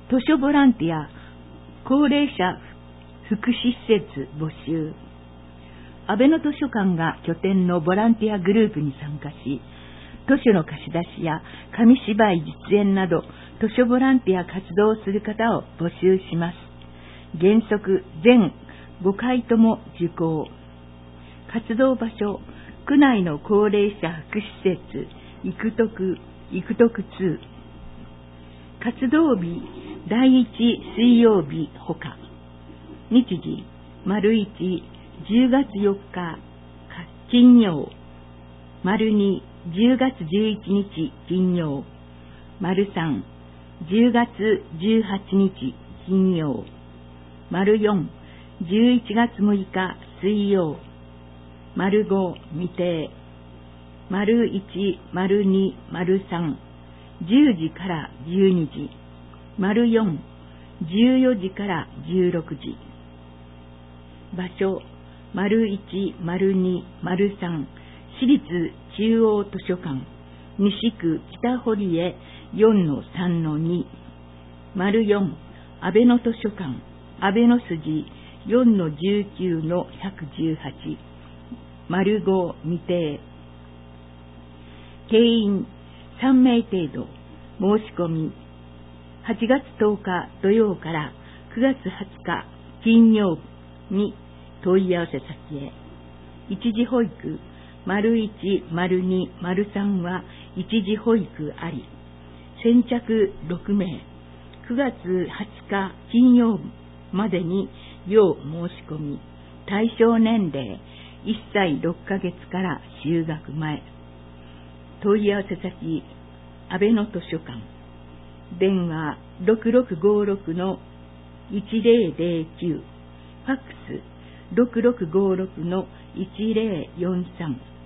図書ボランティア、高齢者福祉施設募集。安倍の図書館が拠点のボランティアグループに参加し、図書の貸し出しや紙芝居実演など図書ボランティア活動をする方を募集します。原則全5回とも受講。活動場所、区内の高齢者福祉施設、育徳2。活動日、第1水曜日ほか。日時、丸1、10月4日、金曜。丸2、10月11日、金曜。丸3、10月18日、金曜。丸4、11月6日、水曜。丸5、未定。丸1、丸2、丸3、10時から12時。丸4、14時から16時。場所、丸1、丸2、丸3、私立中央図書館、西区北堀江 4-3-2。丸4、安倍の図書館、安倍の筋 4-19-118。丸5、未定。定員3名程度。申し込み8月10日土曜から9月20日金曜に問い合わせ先へ。一時保育、丸1、丸2、丸3は一時保育あり。先着6名。9月20日金曜までに要申し込み。対象年齢1歳6ヶ月から就学前。問い合わせ先、安倍の図書館。電話6656-1009。ファックス6656-1043。